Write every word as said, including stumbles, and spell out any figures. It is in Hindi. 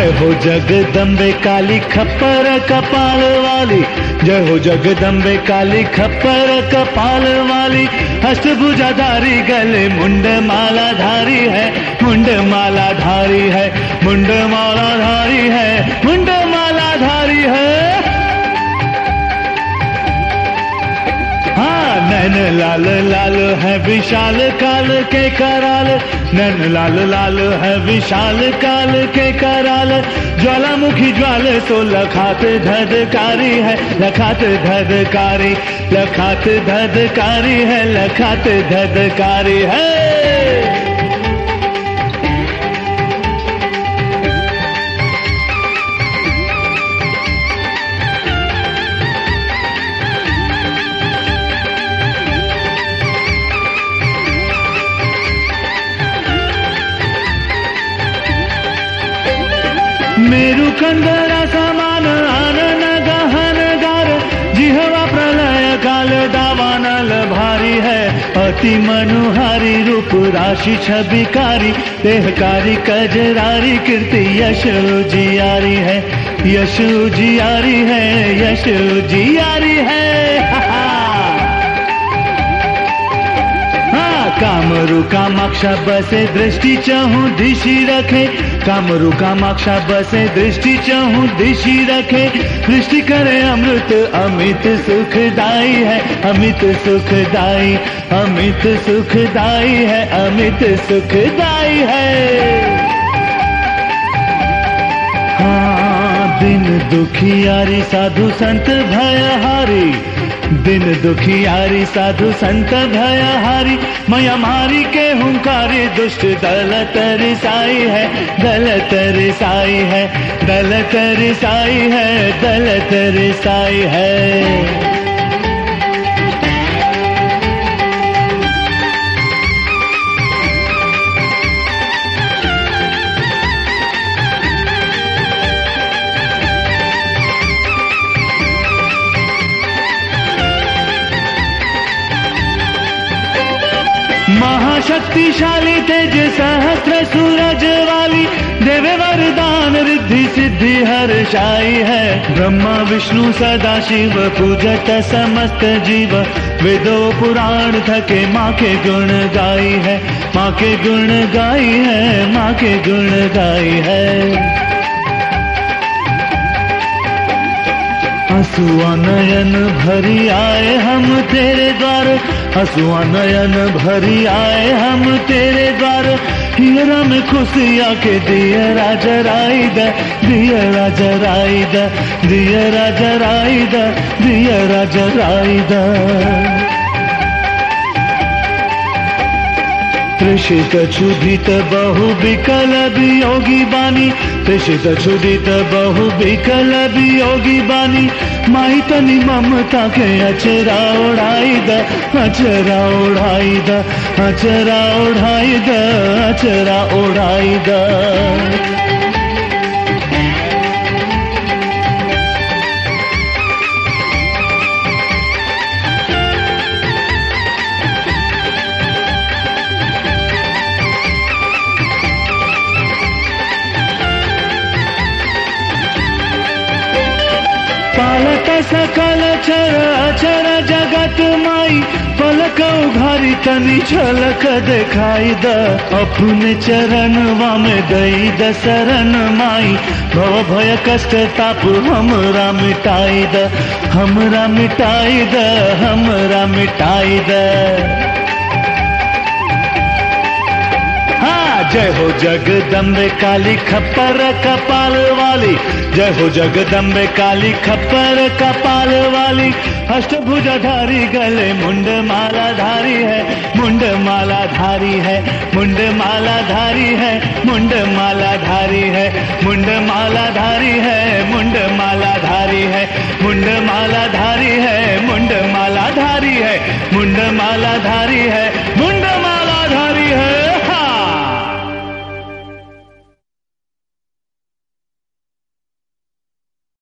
जय हो जगदम्बे काली खप्पर कपाल वाली, जय हो जगदम्बे काली खप्पर कपाल वाली। अष्टभुजाधारी गले मुंड माला धारी है, मुंड माला धारी है, मुंड माला धारी है, मुंड माला धारी है। हाँ, नैन लाल लाल है विशाल काल के कराल, नैन लाल लाल है विशाल काल के कराल। ज्वालामुखी ज्वाल सो लखात धधकारी है, लखात धधकारी, लखात धधकारी है, लखात धधकारी है। मेरु कंदरा समान आनन गहन गार, जिहवा प्रलय काल दावानल भारी है। अति मनोहारी रूप राशि छबिकारी, देहकारी कजरारी कीर्ति यश उजियारी है, यश उजियारी है, यश उजियारी है। कामरू कामाक्षा बसे दृष्टि चहु दिशि रखे, कामरू कामाक्षा बसे दृष्टि चहु दिशि रखे। दृष्टि करे अमृत अमित सुखदाई है, अमित सुखदाई, अमित सुखदाई है, अमित सुखदाई है। हाँ, दिन दुखियारी साधु संत भयहारी, दिन दुखियारी साधु संत भयहारी। मैया मारी के हुंकारी दुष्ट दल तरसाई है, दल तरसाई है, दल तरसाई है, दल तरसाई है। महाशक्तिशाली तेज सहस्त्र सूरज वाली, देवे वरदान रिद्धि सिद्धि हर्षाई है। ब्रह्मा विष्णु सदा शिव पूजत समस्त जीव, वेदो पुराण थके माँ के गुण गाई है, माँ के गुण गाई है, माँ के गुण गाई है। हंसुआ नयन भरी आए हम तेरे द्वार, हंसुआ नयन भरी आए हम तेरे द्वार। हियरा में खुशिया के दिया राजा राई द, दिया राजा राई द, दिया राजा राई द, दिया राजा राई द। त्रिषित क्षुधित बहु विकल वियोगी बानी, त्रिषित क्षुधित बहु विकल वियोगी बानी। माई तनी ममता के अचरा ओढ़ाई द, अचरा ओढ़ाई द, अचरा ओढ़ाई द, अचरा ओढ़ाई द। पालत सकल चर अचर जगत माई, पलक उघारी तनी झलक दिखाई द। अपने चरणवा में दई द शरण माई, भव भय कष्ट ताप हमरा मिटाई द, हमरा मिटाई द, हमरा मिटाई द। जय हो जगदम्बे काली खप्पर कपाल वाली, जय हो जगदम्बे काली खप्पर कपाल वाली। अष्टभुजाधारी गले मुंड माला धारी है, मुंड माला धारी है, मुंड माला धारी है, मुंड माला धारी है, मुंड माला धारी है, मुंड माला धारी है, मुंड माला धारी है,